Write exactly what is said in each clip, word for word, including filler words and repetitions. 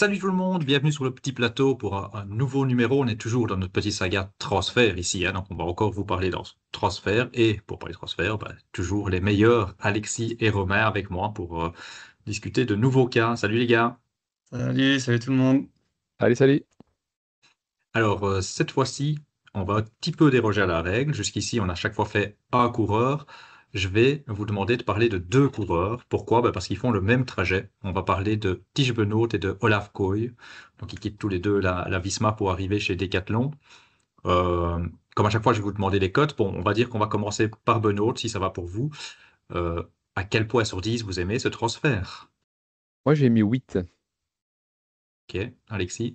Salut tout le monde, bienvenue sur le petit plateau pour un, un nouveau numéro. On est toujours dans notre petit saga transfert ici, hein, donc on va encore vous parler dans ce transfert. Et pour parler de transfert, bah, toujours les meilleurs, Alexis et Romain avec moi pour euh, discuter de nouveaux cas. Salut les gars. Salut, salut tout le monde. Allez, salut. Alors euh, cette fois-ci, on va un petit peu déroger à la règle. Jusqu'ici, on a chaque fois fait un coureur. Je vais vous demander de parler de deux coureurs. Pourquoi? Bah, parce qu'ils font le même trajet. On va parler de Tish Benoot et de Olaf Koy. Donc ils quittent tous les deux la, la Visma pour arriver chez Decathlon. Euh, Comme à chaque fois, je vais vous demander les cotes. Bon, on va dire qu'on va commencer par Benoot, si ça va pour vous. Euh, à quel point sur dix vous aimez ce transfert? Moi, j'ai mis huit. Ok, Alexis.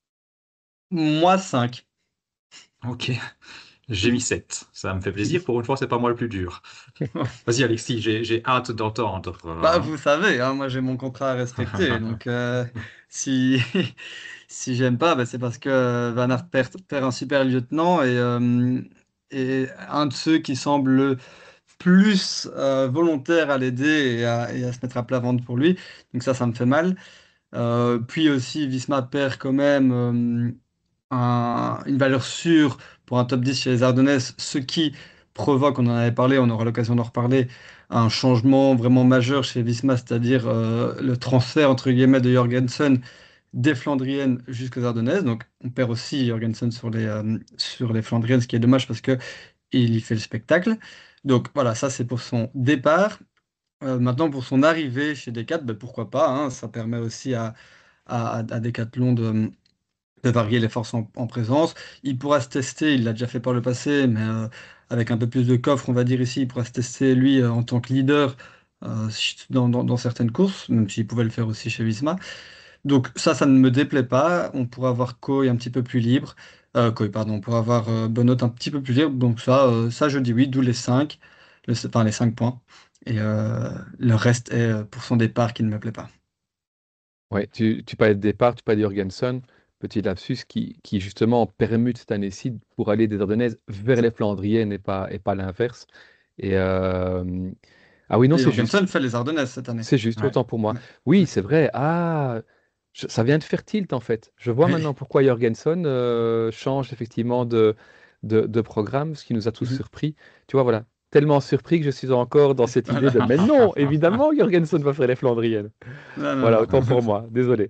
Moi, cinq. Ok, j'ai mis sept. Ça me fait plaisir. Pour une fois, c'est pas moi le plus dur. Vas-y, Alexis, j'ai j'ai hâte d'entendre. Bah, euh. vous savez, hein, moi j'ai mon contrat à respecter. Donc, euh, si, si j'aime pas, bah, c'est parce que Van Aert perd, perd un super lieutenant et, euh, et un de ceux qui semble le plus euh, volontaire à l'aider et à, et à se mettre à plat ventre pour lui. Donc, ça, ça me fait mal. Euh, puis aussi, Visma perd quand même euh, un- une valeur sûre pour un top dix chez les Ardennaises, ce qui provoque, on en avait parlé, on aura l'occasion d'en reparler, un changement vraiment majeur chez Visma, c'est-à-dire euh, le transfert entre guillemets de Jorgensen des Flandriennes jusqu'aux Ardennaises. Donc on perd aussi Jorgensen sur les, euh, sur les Flandriennes, ce qui est dommage parce que il y fait le spectacle. Donc voilà, ça c'est pour son départ. Euh, maintenant, pour son arrivée chez Decat, ben, pourquoi pas, hein, ça permet aussi à, à, à Decathlon de de varier les forces en, en présence. Il pourra se tester, il l'a déjà fait par le passé, mais euh, avec un peu plus de coffre, on va dire ici, il pourra se tester lui euh, en tant que leader euh, dans, dans- dans certaines courses, même s'il pouvait le faire aussi chez Visma. Donc ça, ça ne me déplaît pas. On pourra avoir Koy un petit peu plus libre. Euh, Koy, pardon, on pourra avoir euh, Benoît un petit peu plus libre. Donc ça, euh, ça je dis oui, d'où les cinq, le, enfin les cinq points. Et euh, le reste est euh, pour son départ qui ne me plaît pas. Ouais, tu, tu parlais de départ, tu parlais de Jorgensen, petit lapsus qui, qui justement permute cette année-ci pour aller des Ardennaises vers les Flandriennes et pas, et pas l'inverse. Et euh, ah oui, non, Et c'est juste. Jorgensen fait les Ardennaises cette année. C'est juste, Ouais. autant pour moi. Ouais. Oui, Ouais. c'est vrai. Ah, je- ça vient de faire tilt en fait. Je vois maintenant Oui. pourquoi Jorgensen euh, change effectivement de, de, de programme, ce qui nous a tous Mhm. surpris. Tu vois, voilà. Tellement surpris que je suis encore dans cette idée de Voilà. mais non, évidemment, Jorgensen va faire les Flandriennes. Non, non, Voilà, non. autant pour moi. Désolé.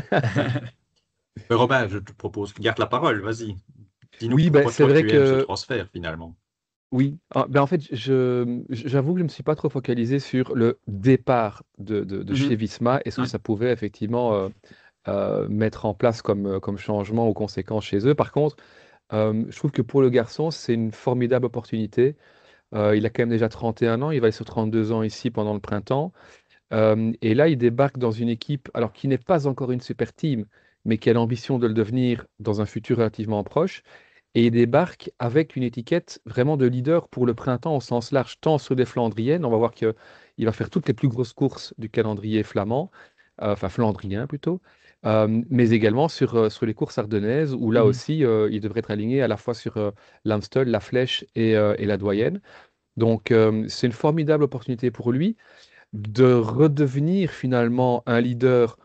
Mais Romain, je te propose, garde la parole, vas-y. Dis-nous Oui, ben, pourquoi c'est toi vrai tu aimes ce que transfert finalement. oui. Ah, ben, en fait, je, j'avoue que je ne me suis pas trop focalisé sur le départ de, de, de chez Mhm. Visma et ce que Ouais. ça pouvait effectivement euh, euh, mettre en place comme, euh, comme changement ou conséquence chez eux. Par contre, euh, je trouve que pour le garçon, c'est une formidable opportunité. Euh, il a quand même déjà trente et un ans, il va aller sur trente-deux ans ici pendant le printemps. Euh, et là, il débarque dans une équipe, alors qui n'est pas encore une super team, mais qui a l'ambition de le devenir dans un futur relativement proche. Et il débarque avec une étiquette vraiment de leader pour le printemps au sens large, tant sur les Flandriennes. On va voir qu'il va faire toutes les plus grosses courses du calendrier flamand, euh, enfin flandrien plutôt, euh, mais également sur, euh, sur les courses ardennaises, où là Mhm. aussi, euh, il devrait être aligné à la fois sur euh, l'Amstel, la Flèche et, euh, et la Doyenne. Donc, euh, c'est une formidable opportunité pour lui de redevenir finalement un leader,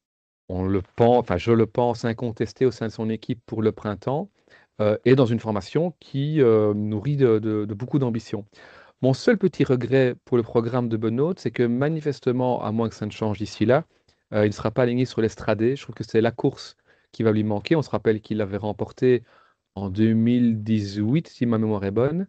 on le pense, enfin je le pense, incontesté au sein de son équipe pour le printemps, euh, et dans une formation qui euh, nourrit de, de- de beaucoup d'ambition. Mon seul petit regret pour le programme de Benoît, c'est que manifestement, à moins que ça ne change d'ici là, euh, il ne sera pas aligné sur l'Estradé. Je trouve que c'est la course qui va lui manquer. On se rappelle qu'il l'avait remporté en deux mille dix-huit, si ma mémoire est bonne.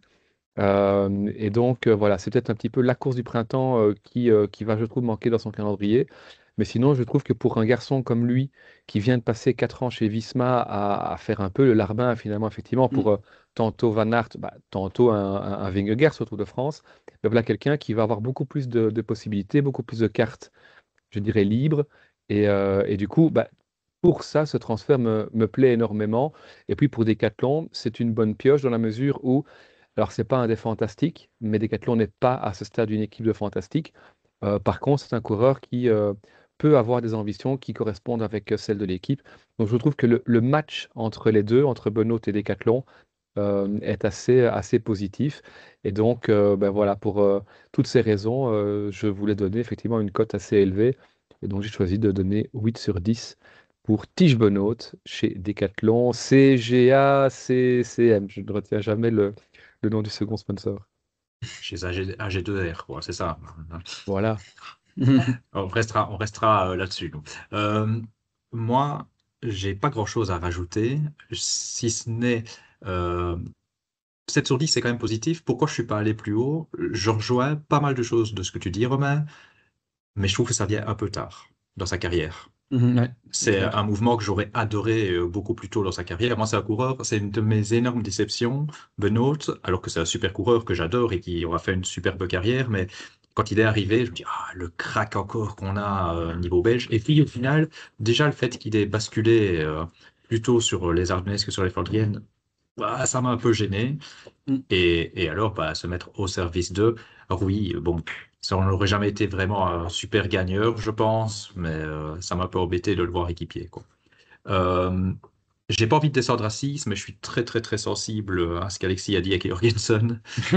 Euh, et donc, euh, voilà, c'est peut-être un petit peu la course du printemps euh, qui, euh, qui va, je trouve, manquer dans son calendrier. Mais sinon, je trouve que pour un garçon comme lui, qui vient de passer quatre ans chez Visma à, à faire un peu le larbin, finalement, effectivement, pour Mhm. euh, tantôt Van Aert, bah, tantôt un, un, un Vingegaard sur Tour de France, ben voilà quelqu'un qui va avoir beaucoup plus de, de possibilités, beaucoup plus de cartes, je dirais, libres. Et, euh, et du coup, bah, pour ça, ce transfert me, me plaît énormément. Et puis pour Decathlon, c'est une bonne pioche dans la mesure où alors, c'est pas un des fantastiques, mais Decathlon n'est pas à ce stade d'une équipe de fantastiques. Euh, par contre, c'est un coureur qui euh, peut avoir des ambitions qui correspondent avec euh, celles de l'équipe. Donc, je trouve que le, le match entre les deux, entre Benoît et Decathlon, euh, est assez, assez positif. Et donc, euh, ben voilà, pour euh, toutes ces raisons, euh, je voulais donner effectivement une cote assez élevée. Et donc, j'ai choisi de donner huit sur dix pour Tige Benoît chez Decathlon, C G A C C M. Je ne retiens jamais le, le nom du second sponsor. Chez A G, A G deux R, quoi, c'est ça. Voilà. On restera, on restera euh, là-dessus, nous. Euh, moi, j'ai pas grand-chose à rajouter, si ce n'est euh, sept sur dix, c'est quand même positif. Pourquoi je suis pas allé plus haut? Je rejoins pas mal de choses de ce que tu dis, Romain, mais je trouve que ça vient un peu tard dans sa carrière. Mhm, ouais, c'est C'est clair. un mouvement que j'aurais adoré euh, beaucoup plus tôt dans sa carrière. Moi, c'est un coureur, c'est une de mes énormes déceptions, Benoît, alors que c'est un super coureur que j'adore et qui aura fait une superbe carrière, mais quand il est arrivé, je me dis, ah, le crack encore qu'on a euh, niveau belge. Et puis, au final, déjà, le fait qu'il ait basculé euh, plutôt sur les Ardennaises que sur les Flandriennes, bah, ça m'a un peu gêné. Mm. Et, et alors, bah, se mettre au service d'eux, alors oui, bon, ça, on n'aurait jamais été vraiment un super gagneur, je pense, mais euh, ça m'a un peu embêté de le voir équipier, quoi. Euh, j'ai pas envie de descendre à six, mais je suis très, très, très sensible à ce qu'Alexis a dit avec Jorgensen.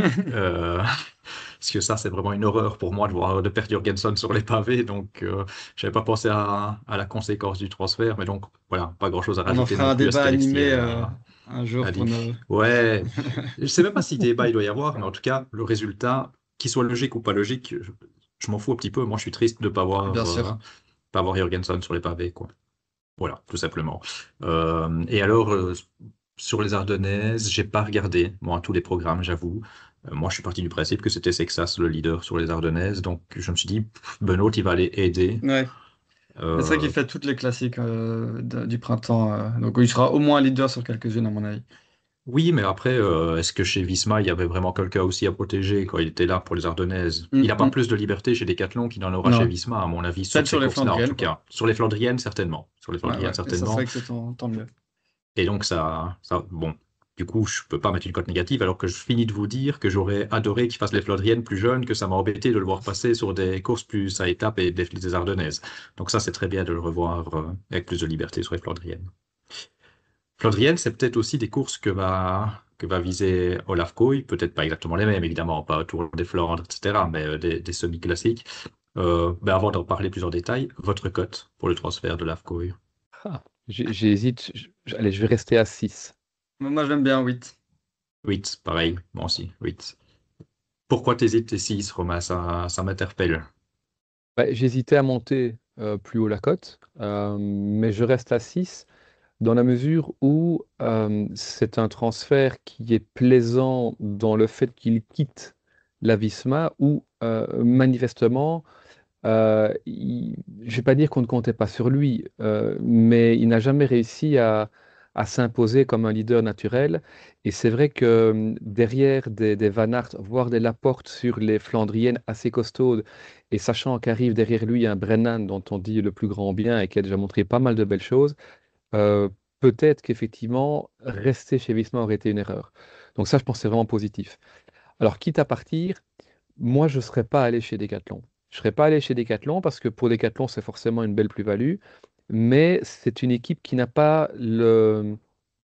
Euh, parce que ça, c'est vraiment une horreur pour moi de voir de perdre Jorgensen sur les pavés, donc euh, j'avais pas pensé à, à la conséquence du transfert, mais donc voilà, pas grand-chose à On en rajouter fera non un plus à ce débat qu'Alexis animé euh, a, un jour a pour dit. nos... Ouais, je sais même pas si débat il doit y avoir, mais en tout cas, le résultat, qu'il soit logique ou pas logique, je, je m'en fous un petit peu. Moi, je suis triste de pas Bien voir, euh, sûr. pas voir Jorgensen sur les pavés, quoi. Voilà, tout simplement. Euh, et alors, euh, sur les Ardennaises, j'ai pas regardé, moi, tous les programmes, j'avoue. Euh, moi, je suis parti du principe que c'était Sexas le leader sur les Ardennaises, donc je me suis dit, pff, Benoît, il va aller aider. Ouais. Mais c'est vrai qu'il Euh, fait toutes les classiques euh, de- du printemps. euh, donc il sera au moins leader sur quelques-unes, à mon avis. oui, mais après, euh, est-ce que chez Visma, il y avait vraiment quelqu'un aussi à protéger quand il était là pour les Ardennaises? Il Mm, n'a pas mm. plus de liberté chez Decathlon qu'il n'en aura chez Non. Visma, à mon avis, sur Peut-être ces sur les courses-là, en Flandriennes, tout quoi. cas. Sur les Flandriennes, certainement. Sur les Ouais, Flandriennes, ouais. Et ça, c'est certainement. vrai que c'est tant, tant mieux. Et donc, ça, ça, bon, du coup, je peux pas mettre une cote négative, alors que je finis de vous dire que j'aurais adoré qu'il fasse les Flandriennes plus jeunes, que ça m'a embêté de le voir passer sur des courses plus à étapes et des, des Ardennaises. Donc ça, c'est très bien de le revoir euh, avec plus de liberté sur les Flandriennes. Flandriennes, c'est peut-être aussi des courses que va, que va viser Olaf Koy, peut-être pas exactement les mêmes, évidemment, pas Tour des Flandres, et cetera, mais euh, des, des semi-classiques. Euh, ben avant d'en parler plus en détail, votre cote pour le transfert de Olaf Koy? Ah, j'ai- j'hésite. Je- je- allez, je vais rester à six. Mais moi, j'aime bien huit. huit, pareil, moi aussi, huit. Pourquoi t'hésites tes six, Romain? Ça, ça m'interpelle. Ouais, j'hésitais à monter euh, plus haut la cote, euh, mais je reste à six dans la mesure où euh, c'est un transfert qui est plaisant dans le fait qu'il quitte la Visma, où euh, manifestement, euh, il- je ne vais pas dire qu'on ne comptait pas sur lui, euh, mais il n'a jamais réussi à, à s'imposer comme un leader naturel. Et c'est vrai que euh, derrière des, des Van Aert, voire des Laporte sur les Flandriennes assez costaudes, et sachant qu'arrive derrière lui un Brennan dont on dit le plus grand bien et qui a déjà montré pas mal de belles choses, euh, peut-être qu'effectivement, rester chez Visma aurait été une erreur. Donc ça, je pense que c'est vraiment positif. Alors, quitte à partir, moi, je ne serais pas allé chez Decathlon. Je ne serais pas allé chez Decathlon parce que pour Decathlon, c'est forcément une belle plus-value, mais c'est une équipe qui n'a pas le,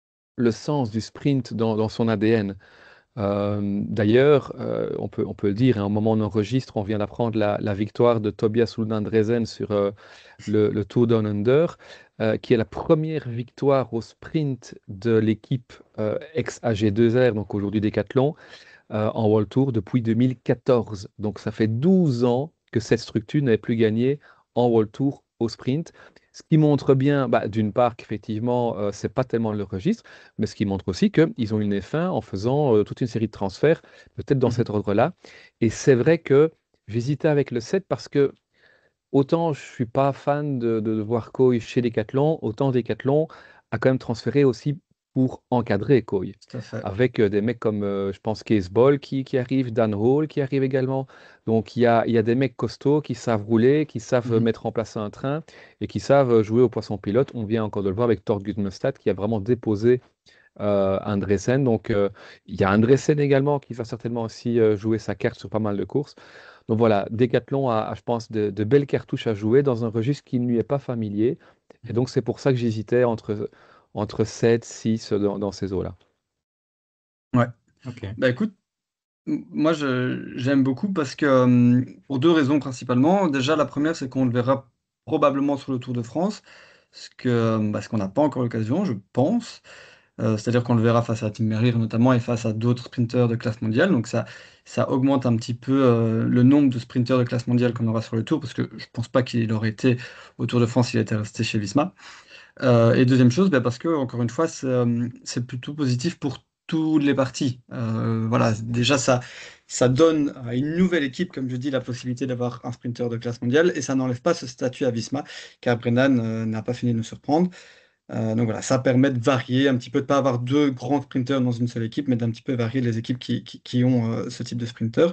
le sens du sprint dans, dans son A D N. Euh, d'ailleurs, euh, on peut, on peut le dire, à un moment on enregistre, on vient d'apprendre la, la victoire de Tobias Lundendresen sur euh, le, le Tour Down Under, euh, qui est la première victoire au sprint de l'équipe euh, ex-A G deux R, donc aujourd'hui Decathlon, euh, en World Tour depuis deux mille quatorze. Donc ça fait douze ans que cette structure n'avait plus gagné en World Tour au sprint. Ce qui montre bien, bah, d'une part, qu'effectivement, euh, c'est pas tellement le registre, mais ce qui montre aussi qu'ils ont eu le nez fin en faisant euh, toute une série de transferts, peut-être dans cet Mhm. ordre-là. Et c'est vrai que j'hésitais avec le sept parce que autant je suis pas fan de, de, de voir Koy chez Decathlon, autant Decathlon a quand même transféré aussi pour encadrer Koy. Tout à fait. Avec euh, des mecs comme, euh, je pense, Case Ball qui, qui arrive, Dan Hall qui arrive également. Donc il y a, il y a des mecs costauds qui savent rouler, qui savent euh, Mhm. mettre en place un train et qui savent euh, jouer au poisson pilote. On vient encore de le voir avec Thor Gudmestad qui a vraiment déposé euh, Andresen. Donc euh, il y a Andresen également qui va certainement aussi euh, jouer sa carte sur pas mal de courses. Donc voilà, Decathlon a, a, je pense, de, de belles cartouches à jouer dans un registre qui ne lui est pas familier. Et donc, c'est pour ça que j'hésitais entre, entre sept, six dans, dans ces eaux-là. Ouais. Ok. Bah écoute, m- moi je j'aime beaucoup parce que euh, pour deux raisons principalement. Déjà, la première, c'est qu'on le verra probablement sur le Tour de France. ce que, bah, ce qu'on n'a pas encore l'occasion, je pense. Euh, c'est-à-dire qu'on le verra face à Tim Merrier notamment et face à d'autres sprinteurs de classe mondiale. Donc ça, ça augmente un petit peu euh, le nombre de sprinteurs de classe mondiale qu'on aura sur le Tour, parce que je pense pas qu'il aurait été au Tour de France s'il était resté chez Visma. Euh, et deuxième chose, bah, parce que, encore une fois, c'est euh, c'est plutôt positif pour toutes les parties. Euh, voilà, déjà, ça, ça donne à une nouvelle équipe, comme je dis, la possibilité d'avoir un sprinter de classe mondiale, et ça n'enlève pas ce statut à Visma, car Brennan euh, n'a pas fini de nous surprendre. Euh, donc voilà, ça permet de varier un petit peu, de pas avoir deux grands sprinters dans une seule équipe, mais d'un petit peu varier les équipes qui, qui, qui ont euh, ce type de sprinter.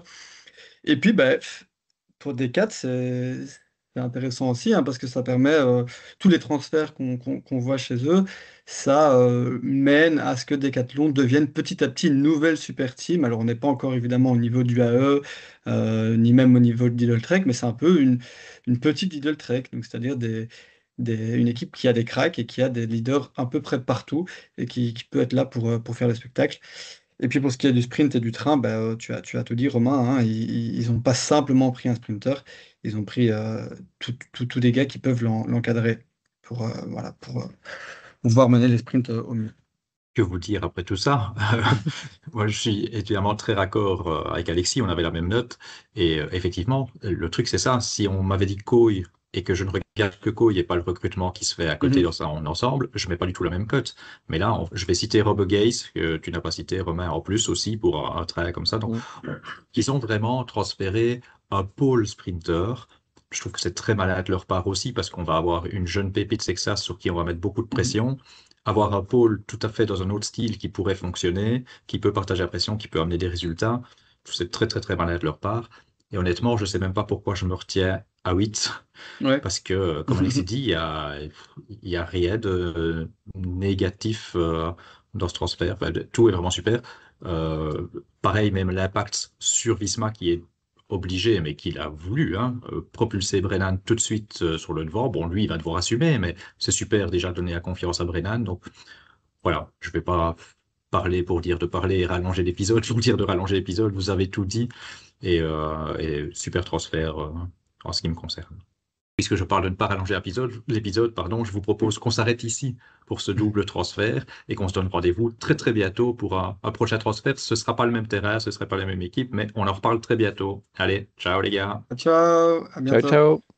Et puis, bah, pour des quatre, c'est c'est intéressant aussi, hein, parce que ça permet, euh, tous les transferts qu'on qu'on- qu'on voit chez eux, ça euh, mène à ce que Decathlon devienne petit à petit une nouvelle super team. Alors, on n'est pas encore évidemment au niveau du A E, euh, ni même au niveau de Lidl Trek, mais c'est un peu une, une petite Lidl Trek, donc c'est-à-dire des, des- une équipe qui a des cracks et qui a des leaders un peu près partout et qui, qui peut être là pour, euh, pour faire le spectacle. Et puis pour ce qui est du sprint et du train, bah, euh, tu as, tu as tout dit, Romain, hein, ils n'ont pas simplement pris un sprinter, ils ont pris euh, tout- tout- tous des gars qui peuvent l'en- l'encadrer pour, euh, voilà, pour euh, pouvoir mener les sprints euh, au mieux. Que vous dire après tout ça? Moi, je suis évidemment très raccord euh, avec Alexis, on avait la même note. Et euh, effectivement, le truc, c'est ça. Si on m'avait dit Kouï et que je ne regarde que Kouï et pas le recrutement qui se fait à côté Mhm. dans son ensemble, je mets pas du tout la même cote. Mais là, on- je vais citer Rob Gaze, que tu n'as pas cité, Romain, en plus aussi, pour un, un trait comme ça. Donc, Mm. ils ont vraiment transféré un pôle sprinter. Je trouve que c'est très malin de leur part aussi, parce qu'on va avoir une jeune pépite Texas sur qui on va mettre beaucoup de Mhm. pression, avoir un pôle tout à fait dans un autre style qui pourrait fonctionner, qui peut partager la pression, qui peut amener des résultats. C'est très, très, très malin de leur part. Et honnêtement, je ne sais même pas pourquoi je me retiens à huit, Ouais. parce que, comme Alexis dit, il y a, il y a rien de négatif euh, dans ce transfert. Enfin, de- tout est vraiment super. Euh, Pareil, même l'impact sur Visma qui est obligé, mais qu'il a voulu, hein, euh, propulser Brennan tout de suite euh, sur le devant. Bon, lui, il va devoir assumer, mais c'est super déjà de donner la confiance à Brennan. Donc voilà, je vais pas parler pour dire de parler et rallonger l'épisode, pour dire de rallonger l'épisode. Vous avez tout dit et, euh, et super transfert euh, en ce qui me concerne. Puisque je parle de ne pas rallonger l'épisode, l'épisode, pardon, je vous propose qu'on s'arrête ici pour ce double transfert et qu'on se donne rendez-vous très très bientôt pour un, un prochain transfert. Ce sera pas le même terrain, ce sera pas la même équipe, mais on en reparle très bientôt. Allez, ciao les gars. Ciao, à Ciao, bientôt. ciao.